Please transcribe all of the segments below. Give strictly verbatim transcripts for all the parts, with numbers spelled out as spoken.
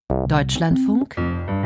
Deutschlandfunk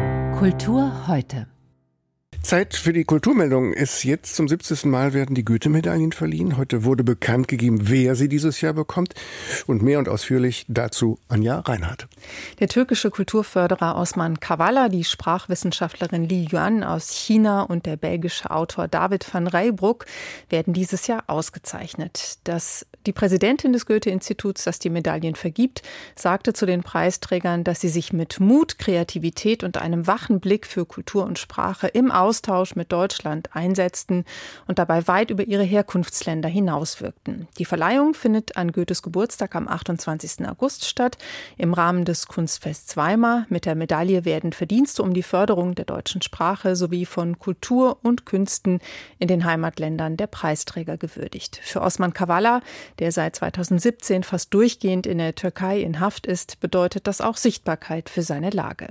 Kultur heute. Zeit für die Kulturmeldung ist jetzt. Zum siebzigsten Mal werden die Goethe-Medaillen verliehen. Heute wurde bekannt gegeben, wer sie dieses Jahr bekommt. Und mehr und ausführlich dazu Anja Reinhardt. Der türkische Kulturförderer Osman Kavala, die Sprachwissenschaftlerin Li Yuan aus China und der belgische Autor David van Reybrouck werden dieses Jahr ausgezeichnet. Das, die Präsidentin des Goethe-Instituts, das die Medaillen vergibt, sagte zu den Preisträgern, dass sie sich mit Mut, Kreativität und einem wachen Blick für Kultur und Sprache im Austausch mit Deutschland einsetzten und dabei weit über ihre Herkunftsländer hinauswirkten. Die Verleihung findet an Goethes Geburtstag am achtundzwanzigsten August statt, im Rahmen des Kunstfests Weimar. Mit der Medaille werden Verdienste um die Förderung der deutschen Sprache sowie von Kultur und Künsten in den Heimatländern der Preisträger gewürdigt. Für Osman Kavala, der seit zweitausendsiebzehn fast durchgehend in der Türkei in Haft ist, bedeutet das auch Sichtbarkeit für seine Lage.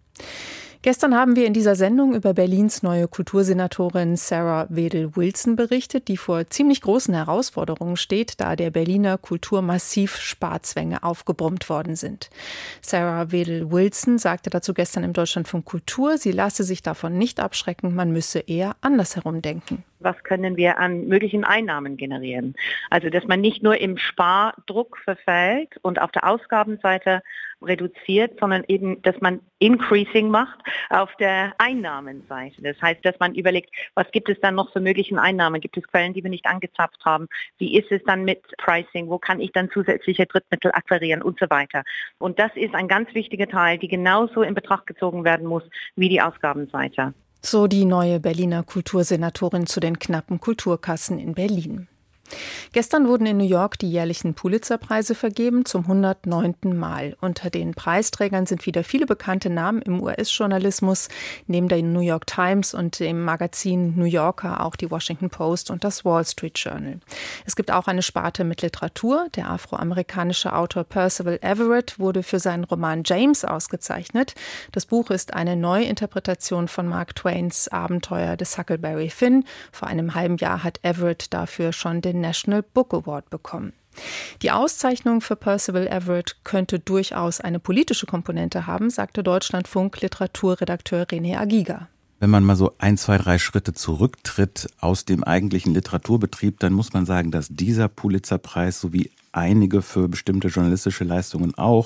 Gestern haben wir in dieser Sendung über Berlins neue Kultursenatorin Sarah Wedel-Wilson berichtet, die vor ziemlich großen Herausforderungen steht, da der Berliner Kultur massiv Sparzwänge aufgebrummt worden sind. Sarah Wedel-Wilson sagte dazu gestern im Deutschlandfunk Kultur, sie lasse sich davon nicht abschrecken, man müsse eher andersherum denken. Was können wir an möglichen Einnahmen generieren? Also, dass man nicht nur im Spardruck verfällt und auf der Ausgabenseite reduziert, sondern eben, dass man Increasing macht auf der Einnahmenseite. Das heißt, dass man überlegt, was gibt es dann noch für möglichen Einnahmen? Gibt es Quellen, die wir nicht angezapft haben? Wie ist es dann mit Pricing? Wo kann ich dann zusätzliche Drittmittel akquirieren und so weiter? Und das ist ein ganz wichtiger Teil, die genauso in Betracht gezogen werden muss wie die Ausgabenseite. So die neue Berliner Kultursenatorin zu den knappen Kulturkassen in Berlin. Gestern wurden in New York die jährlichen Pulitzer-Preise vergeben, zum hundertneunten Mal. Unter den Preisträgern sind wieder viele bekannte Namen im U S-Journalismus, neben der New York Times und dem Magazin New Yorker auch die Washington Post und das Wall Street Journal. Es gibt auch eine Sparte mit Literatur. Der afroamerikanische Autor Percival Everett wurde für seinen Roman James ausgezeichnet. Das Buch ist eine Neuinterpretation von Mark Twains Abenteuer des Huckleberry Finn. Vor einem halben Jahr hat Everett dafür schon den National Book Award bekommen. Die Auszeichnung für Percival Everett könnte durchaus eine politische Komponente haben, sagte Deutschlandfunk Literaturredakteur René Agiga. Wenn man mal so ein, zwei, drei Schritte zurücktritt aus dem eigentlichen Literaturbetrieb, dann muss man sagen, dass dieser Pulitzerpreis sowie einige für bestimmte journalistische Leistungen auch,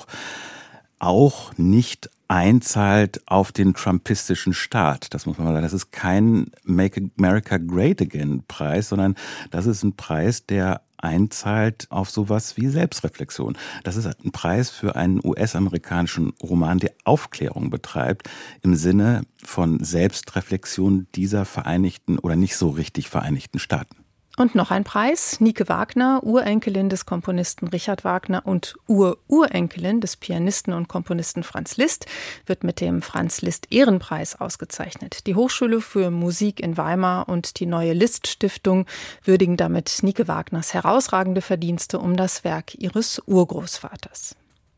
auch nicht einzahlt auf den trumpistischen Staat. Das muss man mal sagen. Das ist kein Make America Great Again Preis, sondern das ist ein Preis, der einzahlt auf sowas wie Selbstreflexion. Das ist ein Preis für einen U S-amerikanischen Roman, der Aufklärung betreibt, im Sinne von Selbstreflexion dieser vereinigten oder nicht so richtig vereinigten Staaten. Und noch ein Preis. Nike Wagner, Urenkelin des Komponisten Richard Wagner und Ur-Urenkelin des Pianisten und Komponisten Franz Liszt, wird mit dem Franz Liszt Ehrenpreis ausgezeichnet. Die Hochschule für Musik in Weimar und die Neue Liszt Stiftung würdigen damit Nike Wagners herausragende Verdienste um das Werk ihres Urgroßvaters.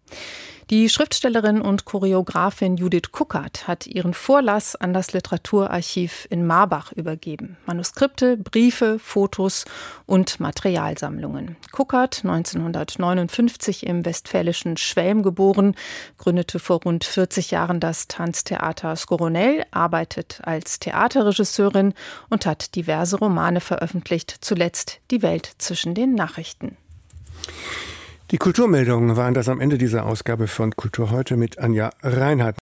Die Schriftstellerin und Choreografin Judith Kuckert hat ihren Vorlass an das Literaturarchiv in Marbach übergeben. Manuskripte, Briefe, Fotos und Materialsammlungen. Kuckert, neunzehnhundertneunundfünfzig im westfälischen Schwelm geboren, gründete vor rund vierzig Jahren das Tanztheater Skoronell, arbeitet als Theaterregisseurin und hat diverse Romane veröffentlicht, zuletzt Die Welt zwischen den Nachrichten. Die Kulturmeldungen waren das am Ende dieser Ausgabe von Kultur heute mit Anja Reinhardt.